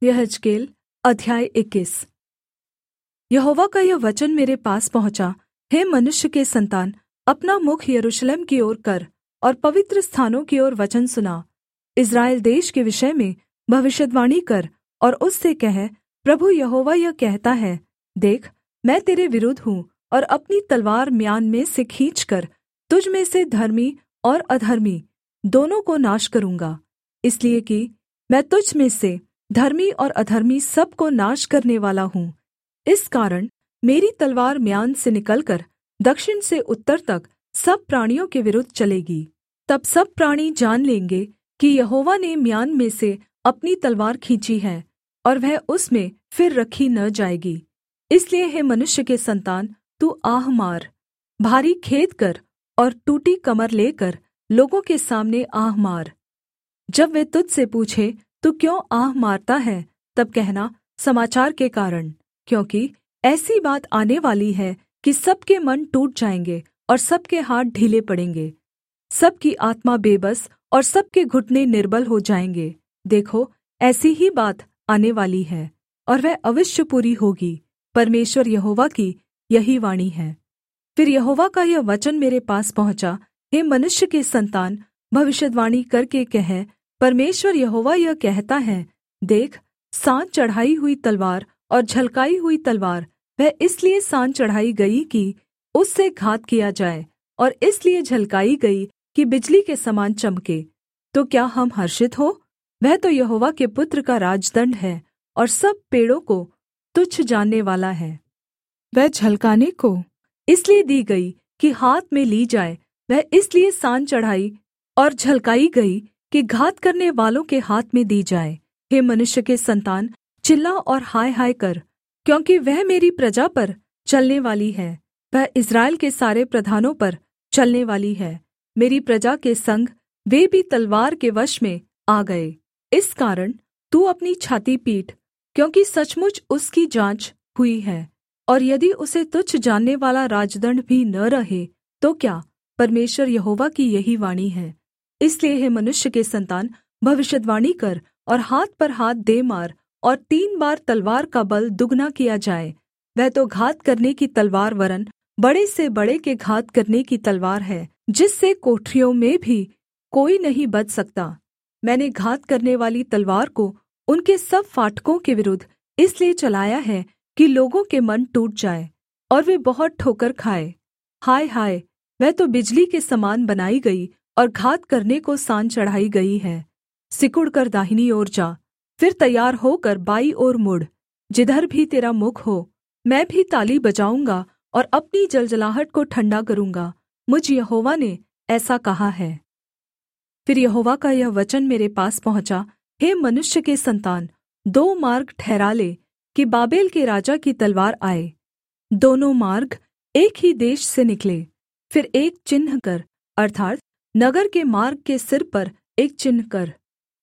यहेजकेल अध्याय 21। यहोवा का यह वचन मेरे पास पहुँचा, हे मनुष्य के सन्तान, अपना मुख यरूशलेम की ओर कर और पवित्र स्थानों की ओर वचन सुना। इस्राएल देश के विषय में भविष्यद्वाणी कर और उससे कह, प्रभु यहोवा यह कहता है, देख, मैं तेरे विरुद्ध हूँ और अपनी तलवार म्यान में से खींचकर तुझ में से धर्मी और अधर्मी दोनों को नाश करूँगा। इसलिए कि मैं तुझ में से धर्मी और अधर्मी सब को नाश करने वाला हूँ। इस कारण मेरी तलवार म्यान से निकलकर दक्षिण से उत्तर तक सब प्राणियों के विरुद्ध चलेगी। तब सब प्राणी जान लेंगे कि यहोवा ने म्यान में से अपनी तलवार खींची है और वह उसमें फिर रखी न जाएगी। इसलिए हे मनुष्य के सन्तान, तू आह मार, भारी खेद कर और टूटी कमर लेकर लोगों के सामने आह मार। जब वे तुझ से पूछे, तू क्यों आह मारता है, तब कहना, समाचार के कारण, क्योंकि ऐसी बात आने वाली है कि सबके मन टूट जाएंगे और सबके हाथ ढीले पड़ेंगे, सबकी आत्मा बेबस और सबके घुटने निर्बल हो जाएंगे। देखो, ऐसी ही बात आने वाली है और वह अवश्य पूरी होगी। परमेश्वर यहोवा की यही वाणी है। फिर यहोवा का यह वचन मेरे पास पहुँचा, हे मनुष्य के सन्तान, भविष्यद्वाणी करके कह, परमेश्वर यहोवा यह कहता है, देख, सान चढ़ाई हुई तलवार और झलकाई हुई तलवार, वह इसलिए सान चढ़ाई गई कि उससे घात किया जाए, और इसलिए झलकाई गई कि बिजली के समान चमके। तो क्या हम हर्षित हो? वह तो यहोवा के पुत्र का राजदण्ड है और सब पेड़ों को तुच्छ जानने वाला है। वह झलकाने को इसलिए दी गई कि हाथ में ली जाए, वह इसलिए सान चढ़ाई और झलकाई गई कि घात करने वालों के हाथ में दी जाए। हे मनुष्य के सन्तान, चिल्ला और हाय हाय कर, क्योंकि वह मेरी प्रजा पर चलने वाली है, वह इस्राएल के सारे प्रधानों पर चलने वाली है। मेरी प्रजा के संग वे भी तलवार के वश में आ गए। इस कारण तू अपनी छाती पीट, क्योंकि सचमुच उसकी जाँच हुई है। और यदि उसे तुच्छ जानने वाला राजदण्ड भी न रहे तो क्या? परमेश्वर यहोवा की यही वाणी है। इसलिए हे मनुष्य के सन्तान, भविष्यद्वाणी कर और हाथ पर हाथ दे मार, और 3 बार तलवार का बल दुगना किया जाए। वह तो घात करने की तलवार वरन् बड़े से बड़े के घात करने की तलवार है, जिससे कोठरियों में भी कोई नहीं बच सकता। मैंने घात करने वाली तलवार को उनके सब फाटकों के विरुद्ध इसलिए चलाया है कि लोगों के मन टूट जाए और वे बहुत ठोकर खाए। हाय हाय, वह तो बिजली के समान बनाई गई और घात करने को सान चढ़ाई गई है। सिकुड़ कर दाहिनी ओर जा, फिर तैयार होकर बाईं ओर मुड़। जिधर भी तेरा मुख हो, मैं भी ताली बजाऊँगा और अपनी जलजलाहट को ठंडा करूँगा। मुझ यहोवा ने ऐसा कहा है। फिर यहोवा का यह वचन मेरे पास पहुँचा, हे मनुष्य के सन्तान, 2 मार्ग ठहरा ले कि बाबेल के राजा की तलवार आए। दोनों मार्ग एक ही देश से निकले। फिर एक चिन्ह कर, अर्थात् नगर के मार्ग के सिर पर एक चिन्ह कर।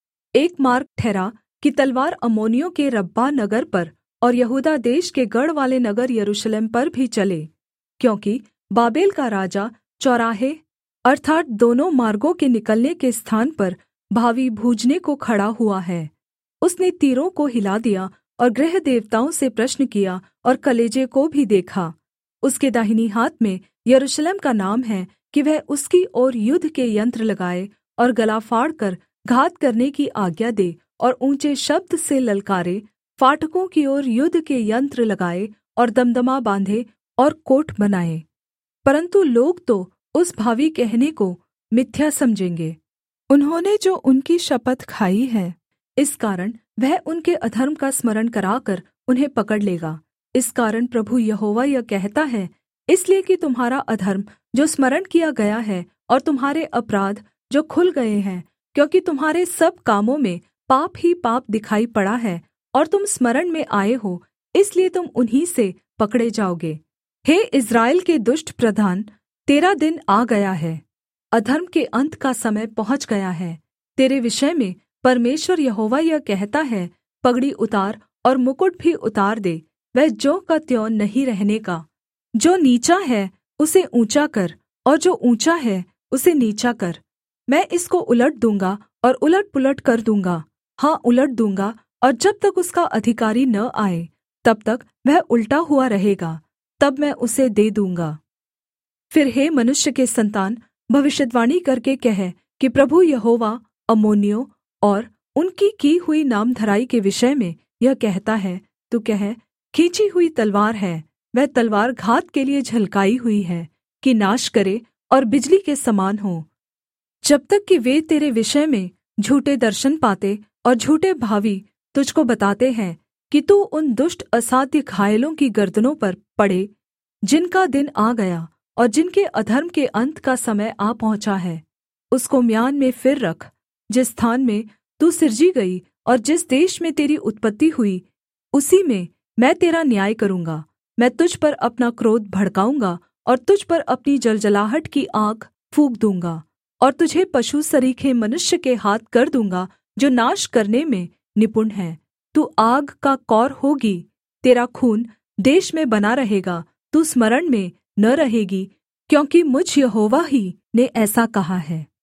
एक मार्ग ठहरा कि तलवार अम्मोनियों के रब्बाह नगर पर और यहूदा देश के गढ़ वाले नगर यरूशलेम पर भी चले, क्योंकि बाबेल का राजा चौराहे अर्थात् दोनों मार्गों के निकलने के स्थान पर भावी भूजने को खड़ा हुआ है। उसने तीरों को हिला दिया और गृह देवताओं से प्रश्न किया और कलेजे को भी देखा। उसके दाहिनी हाथ में यरूशलेम का नाम है कि वह उसकी ओर युद्ध के यंत्र लगाए और गला फाड़कर घात करने की आज्ञा दे और ऊँचे शब्द से ललकारे, फाटकों की ओर युद्ध के यंत्र लगाए और दमदमा बाँधे और कोट बनाए। परन्तु लोग तो उस भावी कहने को मिथ्या समझेंगे। उन्होंने जो उनकी शपथ खाई है, इस कारण वह उनके अधर्म का स्मरण कराकर उन्हें पकड़ लेगा। इस कारण प्रभु यहोवा यह कहता है, इसलिए कि तुम्हारा अधर्म जो स्मरण किया गया है और तुम्हारे अपराध जो खुल गए हैं, क्योंकि तुम्हारे सब कामों में पाप ही पाप दिखाई पड़ा है और तुम स्मरण में आए हो, इसलिए तुम उन्हीं से पकड़े जाओगे। हे इस्राएल के दुष्ट प्रधान, तेरा दिन आ गया है, अधर्म के अंत का समय पहुँच गया है। तेरे विषय में परमेश्वर यहोवा यह कहता है, पगड़ी उतार और मुकुट भी उतार दे, वह ज्यों का त्यों नहीं रहने का। जो नीचा है उसे ऊँचा कर, और जो ऊँचा है उसे नीचा कर। मैं इसको उलट दूँगा और उलट पुलट कर दूँगा, हाँ, उलट दूँगा और जब तक उसका अधिकारी न आए तब तक वह उलटा हुआ रहेगा, तब मैं उसे दे दूँगा। फिर हे मनुष्य के सन्तान, भविष्यद्वाणी करके कह कि प्रभु यहोवा अम्मोनियों और उनकी की हुई नामधराई के विषय में यह कहता है, तू कह, खींची हुई तलवार है, वह तलवार घात के लिए झलकाई हुई है, कि नाश करे और बिजली के समान हो, जब तक कि वे तेरे विषय में झूठे दर्शन पाते और झूठे भावी तुझको बताते हैं कि तू उन दुष्ट असाध्य घायलों की गर्दनों पर पड़े, जिनका दिन आ गया और जिनके अधर्म के अंत का समय आ पहुँचा है। उसको म्यान में फिर रख, जिस स्थान में तू सिरजी गई और जिस देश में तेरी उत्पत्ति हुई, उसी में मैं तेरा न्याय करूँगा। मैं तुझ पर अपना क्रोध भड़काऊँगा और तुझ पर अपनी जलजलाहट की आग फूँक दूँगा, और तुझे पशु सरीखे मनुष्य के हाथ कर दूँगा, जो नाश करने में निपुण है। तू आग का कौर होगी, तेरा खून देश में बना रहेगा, तू स्मरण में न रहेगी, क्योंकि मुझ यहोवा ही ने ऐसा कहा है।